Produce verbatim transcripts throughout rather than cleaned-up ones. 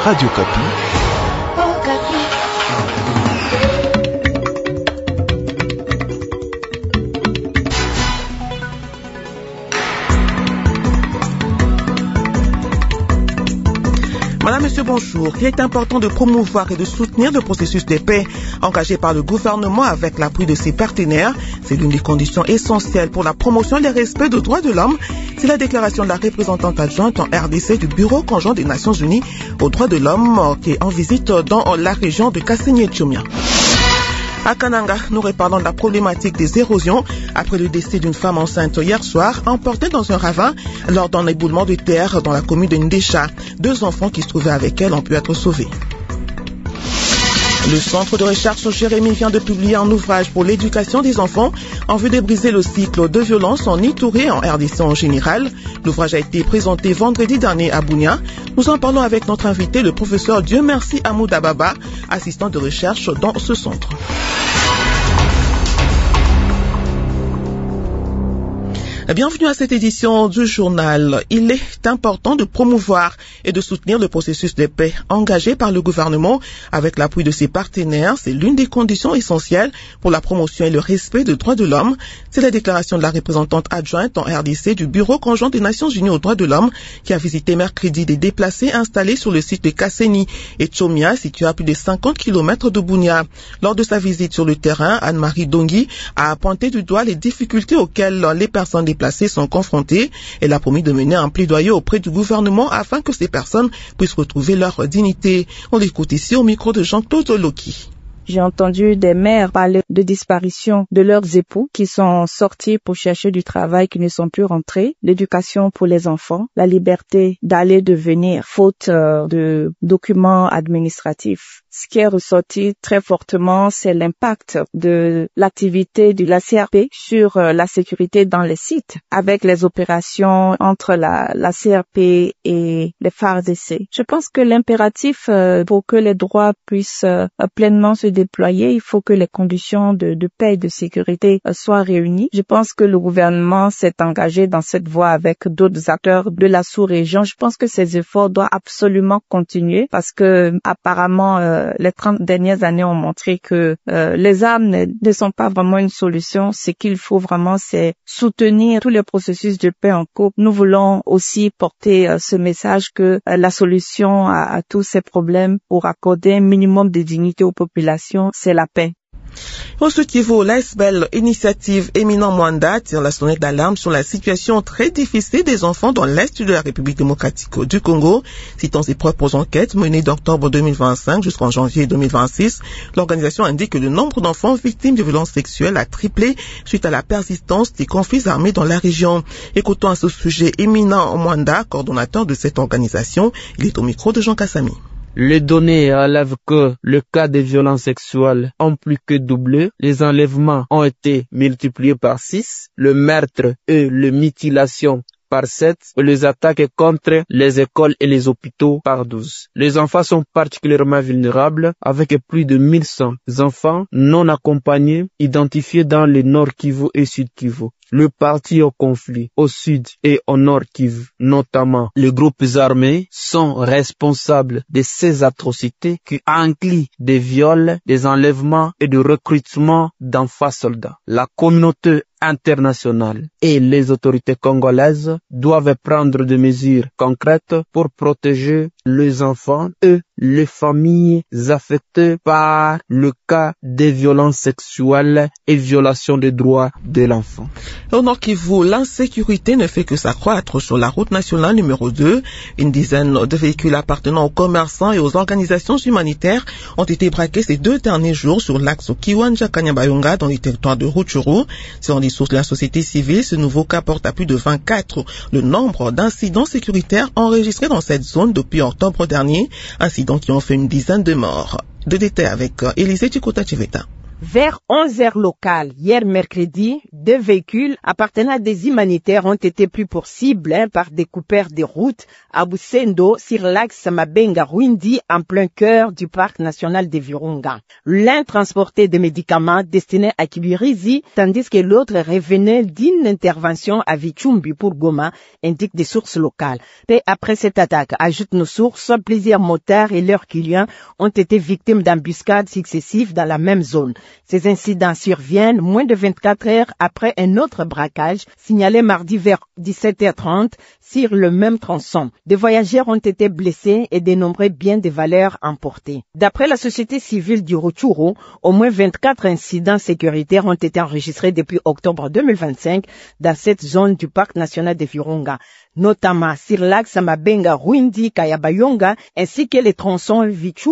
Radio Kapi. Oh, Kapi. Madame, Monsieur, bonjour. Il est important de promouvoir et de soutenir le processus de paix engagé par le gouvernement avec l'appui de ses partenaires. C'est l'une des conditions essentielles pour la promotion et le respect des droits de l'homme. C'est la déclaration de la représentante adjointe en R D C du Bureau conjoint des Nations Unies aux droits de l'homme qui est en visite dans la région de Kasenyi-Tchomia. À Kananga, nous reparlons de la problématique des érosions après le décès d'une femme enceinte hier soir, emportée dans un ravin lors d'un éboulement de terre dans la commune de Ndécha. Deux enfants qui se trouvaient avec elle ont pu être sauvés. Le centre de recherche Jérémy vient de publier un ouvrage pour l'éducation des enfants en vue de briser le cycle de violence en Ituri et en R D C en général. L'ouvrage a été présenté vendredi dernier à Bunia. Nous en parlons avec notre invité, le professeur Dieu merci Amoud Ababa, assistant de recherche dans ce centre. Bienvenue à cette édition du journal. Il est important de promouvoir et de soutenir le processus de paix engagé par le gouvernement avec l'appui de ses partenaires. C'est l'une des conditions essentielles pour la promotion et le respect des droits de l'homme. C'est la déclaration de la représentante adjointe en R D C du Bureau conjoint des Nations Unies aux droits de l'homme qui a visité mercredi des déplacés installés sur le site de Kasenyi et Tchomia, situé à plus de cinquante kilomètres de Bunia. Lors de sa visite sur le terrain, Anne-Marie Dongui a pointé du doigt les difficultés auxquelles les personnes déplacées sont confrontés. Elle a promis de mener un plaidoyer auprès du gouvernement afin que ces personnes puissent retrouver leur dignité. On l'écoute ici au micro de Jean-Claude Loki. J'ai entendu des mères parler de disparition de leurs époux qui sont sortis pour chercher du travail, qui ne sont plus rentrés, l'éducation pour les enfants, la liberté d'aller de venir, faute de documents administratifs. Ce qui est ressorti très fortement, c'est l'impact de l'activité de la C R P sur la sécurité dans les sites, avec les opérations entre la, la C R P et les F A R D C. Je pense que l'impératif pour que les droits puissent pleinement se déployer, il faut que les conditions de, de paix et de sécurité soient réunies. Je pense que le gouvernement s'est engagé dans cette voie avec d'autres acteurs de la sous-région. Je pense que ces efforts doivent absolument continuer parce que apparemment euh, les trente dernières années ont montré que euh, les armes ne, ne sont pas vraiment une solution. Ce qu'il faut vraiment, c'est soutenir tous les processus de paix en cours. Nous voulons aussi porter euh, ce message que euh, la solution à, à tous ces problèmes pour accorder un minimum de dignité aux populations, c'est la paix. Au Sud Kivu, l'A S B L Initiative Éminent Mwanda tire la sonnette d'alarme sur la situation très difficile des enfants dans l'Est de la République démocratique du Congo. Citant ses propres enquêtes menées d'octobre deux mille vingt-cinq jusqu'en janvier deux mille vingt-six, l'organisation indique que le nombre d'enfants victimes de violences sexuelles a triplé suite à la persistance des conflits armés dans la région. Écoutons à ce sujet Éminent Mwanda, coordonnateur de cette organisation. Il est au micro de Jean Kassami. Les données relèvent que le cas de violences sexuelles ont plus que doublé, les enlèvements ont été multipliés par six, le meurtre et la mutilation par sept, et les attaques contre les écoles et les hôpitaux par douze. Les enfants sont particulièrement vulnérables avec plus de mille cent enfants non accompagnés identifiés dans le Nord Kivu et Sud Kivu. Le parti au conflit au sud et au nord Kivu, notamment les groupes armés, sont responsables de ces atrocités qui incluent des viols, des enlèvements et du recrutement d'enfants soldats. La communauté internationale et les autorités congolaises doivent prendre des mesures concrètes pour protéger les enfants et les familles affectées par le cas de violences sexuelles et violations des droits de l'enfant. Au Nord Kivu, l'insécurité ne fait que s'accroître sur la route nationale numéro deux. Une dizaine de véhicules appartenant aux commerçants et aux organisations humanitaires ont été braqués ces deux derniers jours sur l'axe Kiwanja-Kanyabayonga dans les territoires de Rutshuru. Selon les sources de la société civile, ce nouveau cas porte à plus de vingt-quatre le nombre d'incidents sécuritaires enregistrés dans cette zone depuis octobre dernier, incidents qui ont fait une dizaine de morts. De détails avec Élisée Chikota-Chiveta. Vers onze heures locales, hier mercredi, deux véhicules appartenant à des humanitaires ont été pris pour cible hein, par des coupeurs de route à Busendo sur l'axe Mabenga-Rwindi en plein cœur du parc national de Virunga. L'un transportait des médicaments destinés à Kibirizi, tandis que l'autre revenait d'une intervention à Vichumbi pour Goma, indiquent des sources locales. Et après cette attaque, ajoutent nos sources, plusieurs motards et leurs clients ont été victimes d'embuscades successives dans la même zone. Ces incidents surviennent moins de vingt-quatre heures après un autre braquage signalé mardi vers dix-sept heures trente sur le même tronçon. Des voyageurs ont été blessés et de nombreux biens de valeur emportés. D'après la société civile du Rutshuru, au moins vingt-quatre incidents sécuritaires ont été enregistrés depuis octobre deux mille vingt-cinq dans cette zone du parc national de Virunga, notamment sur l'axe Mabenga-Rwindi-Kayabayonga ainsi que les tronçons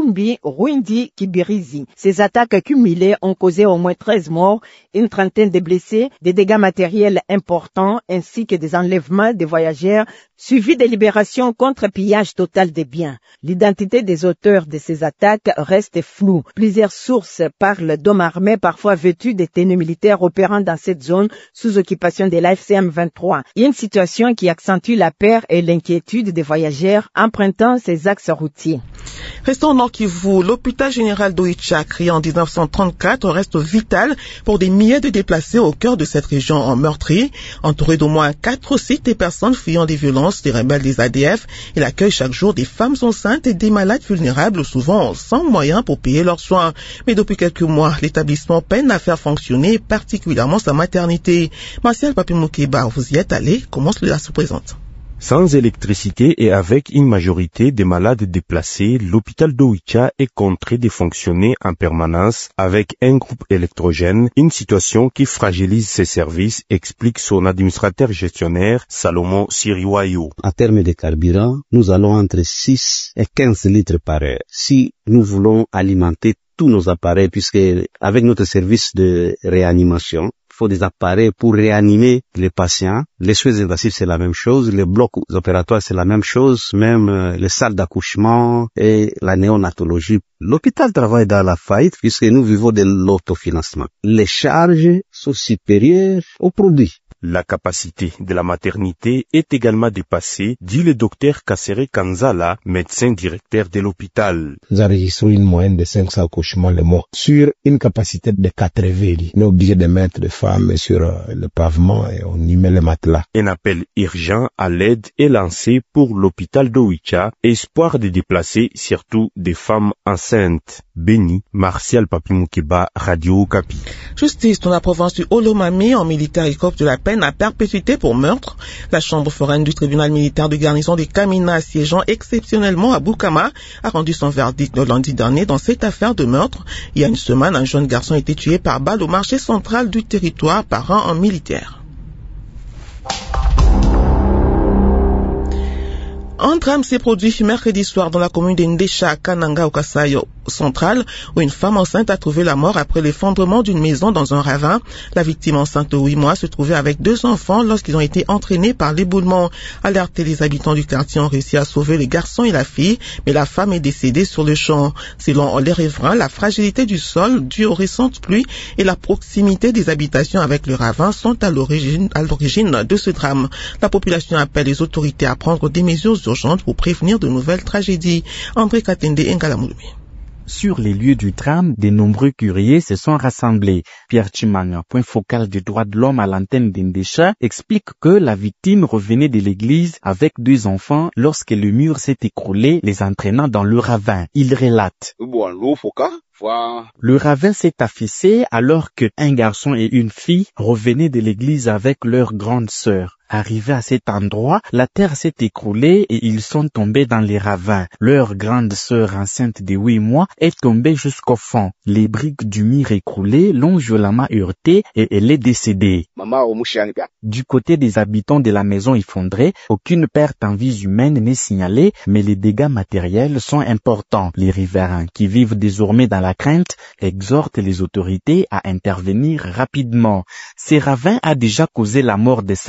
Vichumbi-Rwindi-Kibirizi. Ces attaques cumulées ont causé au moins treize morts, une trentaine de blessés, des dégâts matériels importants ainsi que des enlèvements de voyageurs suivis de libérations contre pillage total des biens. L'identité des auteurs de ces attaques reste floue. Plusieurs sources parlent d'hommes armés parfois vêtus de tenues militaires opérant dans cette zone sous occupation de l'A F C M vingt-trois. Une situation qui accentue la peur et l'inquiétude des voyageurs empruntant ces axes routiers. Restons au Nord Kivu, l'hôpital général d'Oicha, créé en dix-neuf cent trente-quatre, reste vital pour des milliers de déplacés au cœur de cette région en meurtrie. Entouré d'au moins quatre sites des personnes fuyant des violences des rebelles des A D F, il accueille chaque jour des femmes enceintes et des malades vulnérables, souvent sans moyens pour payer leurs soins. Mais depuis quelques mois, l'établissement peine à faire fonctionner, particulièrement sa maternité. Martial Papi-Moukeba, vous y êtes allé, comment cela se présente? Sans électricité et avec une majorité de malades déplacés, l'hôpital d'Oicha est contraint de fonctionner en permanence avec un groupe électrogène, une situation qui fragilise ses services, explique son administrateur gestionnaire Salomon Siriwayo. En termes de carburant, nous allons entre six et quinze litres par heure. Si nous voulons alimenter tous nos appareils, puisque avec notre service de réanimation, il faut des appareils pour réanimer les patients. Les soins intensifs, c'est la même chose. Les blocs opératoires, c'est la même chose. Même euh, les salles d'accouchement et la néonatologie. L'hôpital travaille dans la faillite puisque nous vivons de l'autofinancement. Les charges sont supérieures aux produits. La capacité de la maternité est également dépassée, dit le docteur Kassere Kanzala, médecin directeur de l'hôpital. Nous enregistrons une moyenne de cinq cents accouchements le mois sur une capacité de quatre-vingts. On est obligé de mettre les femmes sur le pavement et on y met les matelas. Un appel urgent à l'aide est lancé pour l'hôpital d'Oicha, espoir de déplacer surtout des femmes enceintes. Béni, Martial Papi-Moukeba, Radio Okapi. Justice dans la province du Olomami, en militaire écope de la peine à perpétuité pour meurtre. La chambre foraine du tribunal militaire de garnison des Kamina, siégeant exceptionnellement à Bukama, a rendu son verdict le lundi dernier dans cette affaire de meurtre. Il y a une semaine, un jeune garçon a été tué par balle au marché central du territoire par un militaire. Un drame s'est produit mercredi soir dans la commune de Ndesha, Kananga, au Kasaï central, où une femme enceinte a trouvé la mort après l'effondrement d'une maison dans un ravin. La victime enceinte de huit mois se trouvait avec deux enfants lorsqu'ils ont été entraînés par l'éboulement. Alertés, les habitants du quartier ont réussi à sauver le garçon et la fille, mais la femme est décédée sur le champ. Selon les riverains, la fragilité du sol due aux récentes pluies et la proximité des habitations avec le ravin sont à l'origine, à l'origine de ce drame. La population appelle les autorités à prendre des mesures urgentes pour prévenir de nouvelles tragédies. André Katende Ngalamulumi. Sur les lieux du drame, de nombreux curieux se sont rassemblés. Pierre Chimanga, point focal des droits de l'homme à l'antenne d'Indesha, explique que la victime revenait de l'église avec deux enfants lorsque le mur s'est écroulé, les entraînant dans le ravin. Il relate. Le ravin s'est affaissé alors que un garçon et une fille revenaient de l'église avec leur grande sœur. Arrivés à cet endroit, la terre s'est écroulée et ils sont tombés dans les ravins. Leur grande sœur enceinte de huit mois est tombée jusqu'au fond. Les briques du mur écroulé l'ont violemment heurtée et elle est décédée. Du côté des habitants de la maison effondrée, aucune perte en vie humaine n'est signalée, mais les dégâts matériels sont importants. Les riverains qui vivent désormais dans la crainte exhortent les autorités à intervenir rapidement. Ces ravins a déjà causé la mort de cinq personnes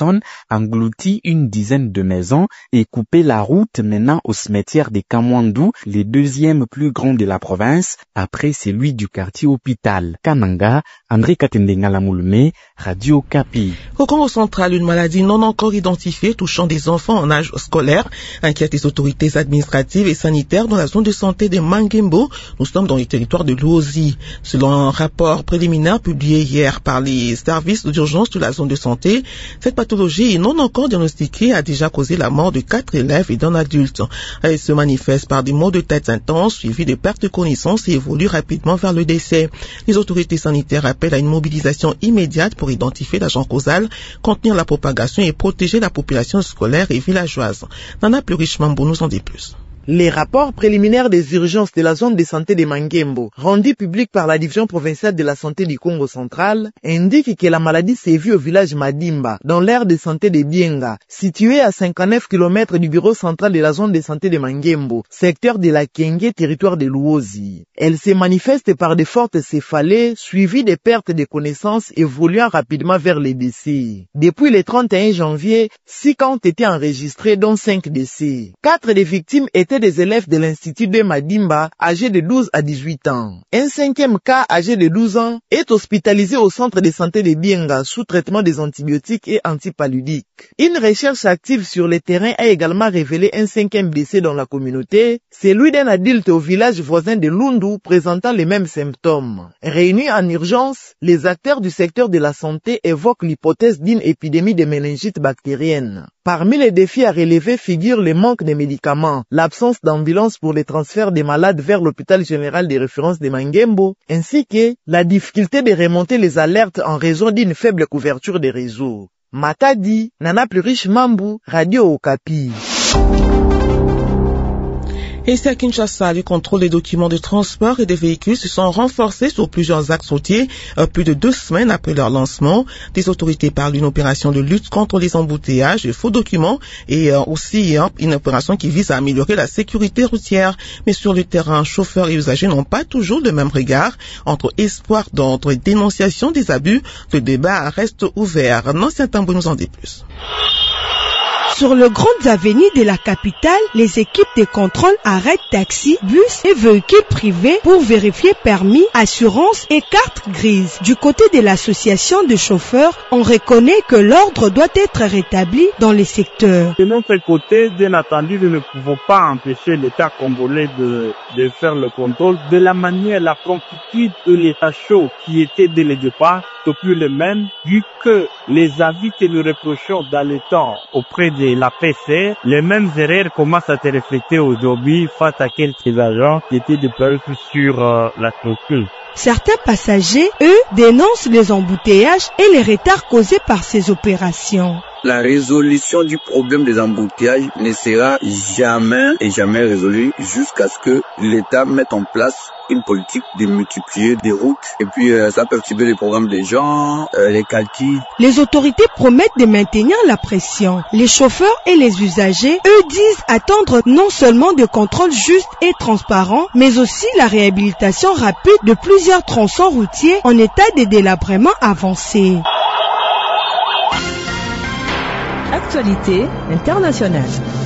personnes, englouti une dizaine de maisons et coupé la route menant au cimetière de Kamwandu, le deuxième plus grand de la province, après celui du quartier hôpital. Kananga, André Katendengalamulme, Radio Okapi. Au Congo central, une maladie non encore identifiée touchant des enfants en âge scolaire inquiète les autorités administratives et sanitaires dans la zone de santé de Mangembo. Nous sommes dans les territoires de Luozi. Selon un rapport préliminaire publié hier par les services d'urgence de la zone de santé, cette pathologie non encore diagnostiquée a déjà causé la mort de quatre élèves et d'un adulte. Elle se manifeste par des maux de tête intenses suivis de pertes de connaissance et évolue rapidement vers le décès. Les autorités sanitaires appellent à une mobilisation immédiate pour identifier l'agent causal, contenir la propagation et protéger la population scolaire et villageoise. Nana Plurichmambo nous en dit plus. Les rapports préliminaires des urgences de la zone de santé de Mangembo, rendus publics par la division provinciale de la santé du Congo central, indiquent que la maladie s'est vue au village Madimba, dans l'aire de santé de Bienga, situé à cinquante-neuf kilomètres du bureau central de la zone de santé de Mangembo, secteur de la Kenge, territoire de Luozi. Elle se manifeste par de fortes céphalées, suivies de pertes de connaissances évoluant rapidement vers les décès. Depuis le trente et un janvier, six cas ont été enregistrés, dont cinq décès. Quatre des victimes étaient des élèves de l'institut de Madimba, âgés de douze à dix-huit ans. Un cinquième cas, âgé de douze ans, est hospitalisé au centre de santé de Bienga sous traitement des antibiotiques et antipaludiques. Une recherche active sur le terrain a également révélé un cinquième décès dans la communauté, celui d'un adulte au village voisin de Lundu présentant les mêmes symptômes. Réunis en urgence, les acteurs du secteur de la santé évoquent l'hypothèse d'une épidémie de méningite bactérienne. Parmi les défis à relever figurent le manque de médicaments, l'absence d'ambulance pour les transferts des malades vers l'hôpital général de référence de Mangembo, ainsi que la difficulté de remonter les alertes en raison d'une faible couverture des réseaux. Matadi, Nana Plurichmambo, Radio Okapi. Et ici à Kinshasa, les contrôles des documents de transport et des véhicules se sont renforcés sur plusieurs axes routiers, euh, plus de deux semaines après leur lancement. Des autorités parlent d'une opération de lutte contre les embouteillages et faux documents et euh, aussi hein, une opération qui vise à améliorer la sécurité routière. Mais sur le terrain, chauffeurs et usagers n'ont pas toujours le même regard. Entre espoir d'ordre et dénonciation des abus, le débat reste ouvert. Nancien Tambo nous en dit plus. Sur les grandes avenues de la capitale, les équipes de contrôle arrêtent taxis, bus et véhicules privés pour vérifier permis, assurance et carte grise. Du côté de l'association de chauffeurs, on reconnaît que l'ordre doit être rétabli dans les secteurs. De notre côté, bien entendu, nous ne pouvons pas empêcher l'État congolais de, de faire le contrôle de la manière, la promptitude de l'État chaud qui était dès le départ, c'est plus le même, vu que les avis que nous reprochons dans le temps auprès de la P C, les mêmes erreurs commencent à se refléter aujourd'hui face à quelques agents qui étaient déployés sur euh, la structure. Certains passagers, eux, dénoncent les embouteillages et les retards causés par ces opérations. La résolution du problème des embouteillages ne sera jamais et jamais résolue jusqu'à ce que l'État mette en place une politique de multiplier des routes et puis euh, ça perturber les programmes des gens, euh, les calculs. Les autorités promettent de maintenir la pression. Les chauffeurs et les usagers, eux, disent attendre non seulement des contrôles justes et transparents, mais aussi la réhabilitation rapide de plusieurs tronçons routiers en état de délabrement avancé. Actualité internationale.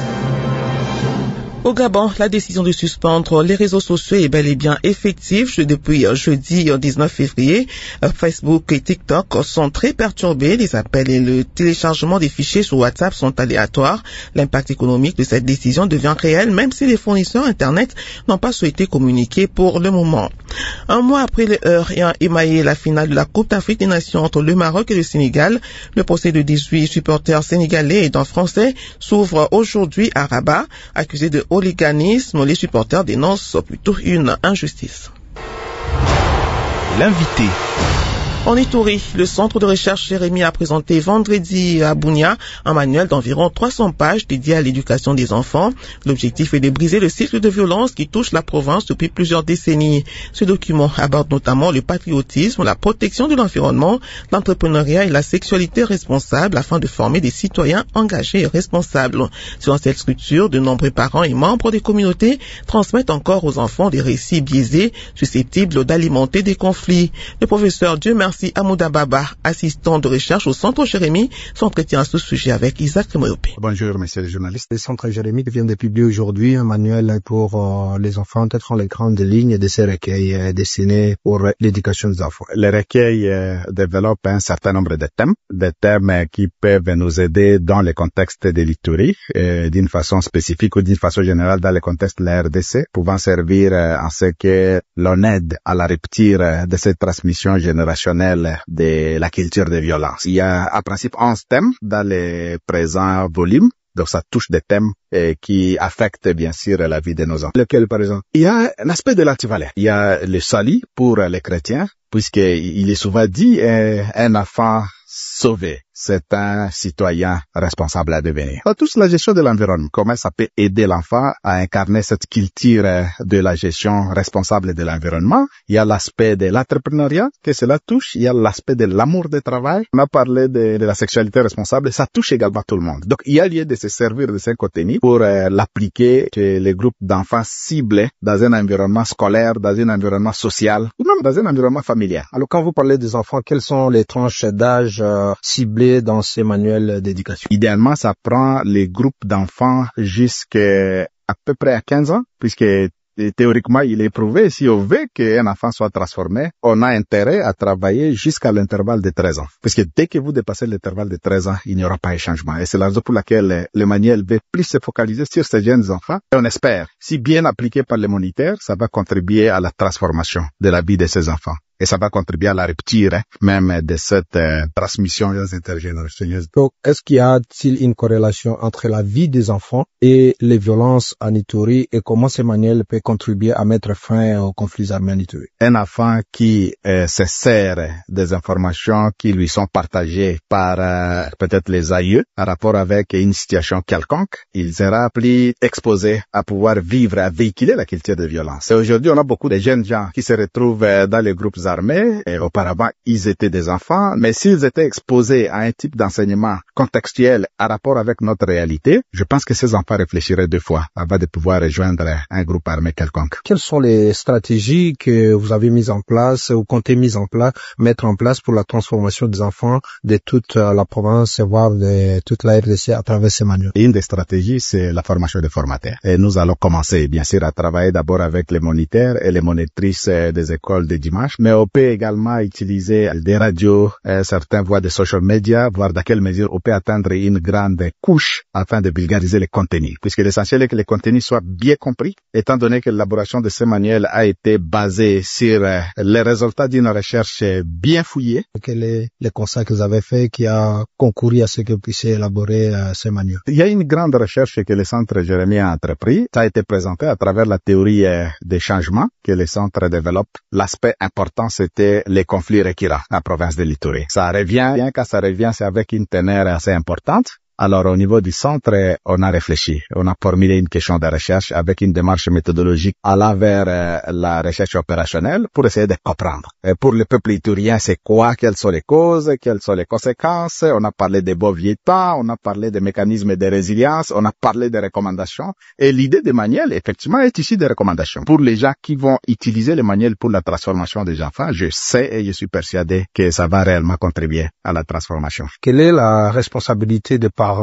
Au Gabon, la décision de suspendre les réseaux sociaux est bel et bien effective depuis jeudi dix-neuf février. Facebook et TikTok sont très perturbés. Les appels et le téléchargement des fichiers sur WhatsApp sont aléatoires. L'impact économique de cette décision devient réel, même si les fournisseurs Internet n'ont pas souhaité communiquer pour le moment. Un mois après les heurts ayant émaillé la finale de la Coupe d'Afrique des Nations entre le Maroc et le Sénégal, le procès de dix-huit supporters sénégalais et d'un Français s'ouvre aujourd'hui à Rabat, accusés de hooliganisme. Les supporters dénoncent plutôt une injustice. L'invité. En Ituri, le centre de recherche Jérémy a présenté vendredi à Bunia un manuel d'environ trois cents pages dédié à l'éducation des enfants. L'objectif est de briser le cycle de violence qui touche la province depuis plusieurs décennies. Ce document aborde notamment le patriotisme, la protection de l'environnement, l'entrepreneuriat et la sexualité responsable afin de former des citoyens engagés et responsables. Selon cette structure, de nombreux parents et membres des communautés transmettent encore aux enfants des récits biaisés susceptibles d'alimenter des conflits. Le professeur Dieu merci remercie Amouda Baba, assistant de recherche au Centre Jérémie, s'entretient à ce sujet avec Isaac Moyopé. Bonjour, messieurs les journalistes. Le Centre Jérémie vient de publier aujourd'hui un manuel pour euh, les enfants, peut-être en les grandes lignes de ces recueils euh, destinés pour l'éducation des enfants. Les recueils euh, développent un certain nombre de thèmes, des thèmes euh, qui peuvent nous aider dans le contexte de l'Ituri, euh, d'une façon spécifique ou d'une façon générale dans le contexte de la R D C, pouvant servir euh, en ce que l'on aide à la rupture euh, de cette transmission générationnelle de la culture de violence. Il y a en principe onze thèmes dans les présents volumes. Donc ça touche des thèmes eh, qui affectent bien sûr la vie de nos enfants. Lequel par exemple? Il y a un aspect de l'antivaleur. Il y a le salut pour les chrétiens, puisqu'il est souvent dit eh, un enfant sauvé, c'est un citoyen responsable à devenir. On touche la gestion de l'environnement. Comment ça peut aider l'enfant à incarner cette culture de la gestion responsable de l'environnement? Il y a l'aspect de l'entrepreneuriat que cela touche. Il y a l'aspect de l'amour du travail. On a parlé de, de la sexualité responsable. Ça touche également tout le monde. Donc, il y a lieu de se servir de ce contenu pour euh, l'appliquer chez les groupes d'enfants ciblés dans un environnement scolaire, dans un environnement social ou même dans un environnement familial. Alors, quand vous parlez des enfants, quelles sont les tranches d'âge euh, ciblées dans ces manuels d'éducation? Idéalement, ça prend les groupes d'enfants jusqu'à à peu près à quinze ans, puisque théoriquement, il est prouvé, si on veut qu'un enfant soit transformé, on a intérêt à travailler jusqu'à l'intervalle de treize ans. Parce que dès que vous dépassez l'intervalle de treize ans, il n'y aura pas de changement. Et c'est la raison pour laquelle le manuel veut plus se focaliser sur ces jeunes enfants. Et on espère, si bien appliqué par les moniteurs, ça va contribuer à la transformation de la vie de ces enfants. Et ça va contribuer à la rupture hein, même de cette euh, transmission intergénérationnelle. Donc, est-ce qu'il y a-t-il une corrélation entre la vie des enfants et les violences en Ituri et comment ce manuel peut contribuer à mettre fin aux conflits armés en Ituri? Un enfant qui euh, se sert des informations qui lui sont partagées par euh, peut-être les aïeux en rapport avec une situation quelconque, il sera plus exposé à pouvoir vivre, à véhiculer la culture de violence. Et aujourd'hui, on a beaucoup de jeunes gens qui se retrouvent euh, dans les groupes armés, et auparavant, ils étaient des enfants, mais s'ils étaient exposés à un type d'enseignement contextuel à rapport avec notre réalité, je pense que ces enfants réfléchiraient deux fois avant de pouvoir rejoindre un groupe armé quelconque. Quelles sont les stratégies que vous avez mises en place ou comptez mises en place, mettre en place pour la transformation des enfants de toute la province, voire de toute la R D C à travers ces manuels? Une des stratégies, c'est la formation des formateurs. Et nous allons commencer, bien sûr, à travailler d'abord avec les moniteurs et les monitrices des écoles de dimanche, mais on peut également utiliser des radios, euh, certaines voies de social media, voir dans quelle mesure on peut atteindre une grande couche afin de vulgariser les contenus. Puisque l'essentiel est que les contenus soient bien compris, étant donné que l'élaboration de ces manuels a été basée sur euh, les résultats d'une recherche bien fouillée. Quel est le constat que vous avez fait qui a concouru à ce que vous puissiez élaborer euh, ces manuels? Il y a une grande recherche que le Centre Jérémie a entrepris. Ça a été présenté à travers la théorie euh, des changements que le Centre développe. L'aspect important, c'était les conflits récurrents en province de l'Ituri. Ça revient, bien que ça revient, c'est avec une teneur assez importante. Alors, au niveau du centre, on a réfléchi. On a formulé une question de recherche avec une démarche méthodologique allant vers euh, la recherche opérationnelle pour essayer de comprendre. Et pour le peuple iturien, c'est quoi? Quelles sont les causes? Quelles sont les conséquences? On a parlé des beaux vieux temps, on a parlé des mécanismes de résilience, on a parlé des recommandations. Et l'idée des manuels, effectivement, est ici des recommandations. Pour les gens qui vont utiliser les manuels pour la transformation des enfants, je sais et je suis persuadé que ça va réellement contribuer à la transformation. Quelle est la responsabilité des parents,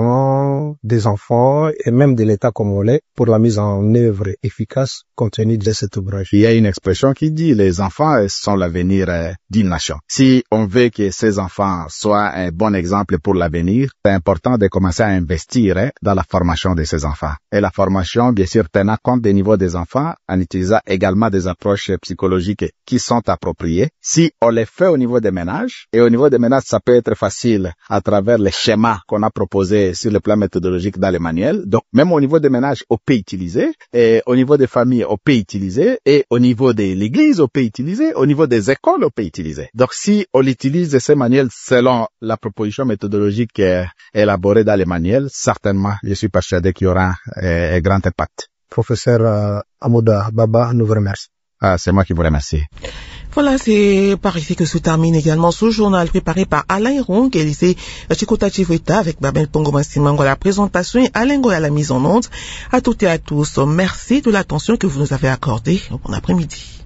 des enfants et même de l'État congolais pour la mise en œuvre efficace compte tenu de cet ouvrage? Il y a une expression qui dit les enfants sont l'avenir d'une nation. Si on veut que ces enfants soient un bon exemple pour l'avenir, c'est important de commencer à investir dans la formation de ces enfants. Et la formation, bien sûr, tenant compte des niveaux des enfants en utilisant également des approches psychologiques qui sont appropriées. Si on les fait au niveau des ménages, et au niveau des ménages, ça peut être facile à travers les schémas qu'on a proposés sur le plan méthodologique dans les manuels. Donc, même au niveau des ménages, on peut utiliser. Et au niveau des familles, on peut utiliser. Et au niveau de l'église, on peut utiliser. Au niveau des écoles, on peut utiliser. Donc, si on utilise ces manuels selon la proposition méthodologique euh, élaborée dans les manuels, certainement, je suis persuadé qu'il y aura euh, un grand impact. Professeur euh, Amouda Baba, nous vous remercions. Ah, c'est moi qui vous remercie. Voilà, c'est par ici que se termine également ce journal préparé par Alain Hérong et lycée Chikota Chivita avec Babel Pongo Massimango à la présentation et Alain Goy à la mise en onde. À toutes et à tous, merci de l'attention que vous nous avez accordée. Bon après-midi.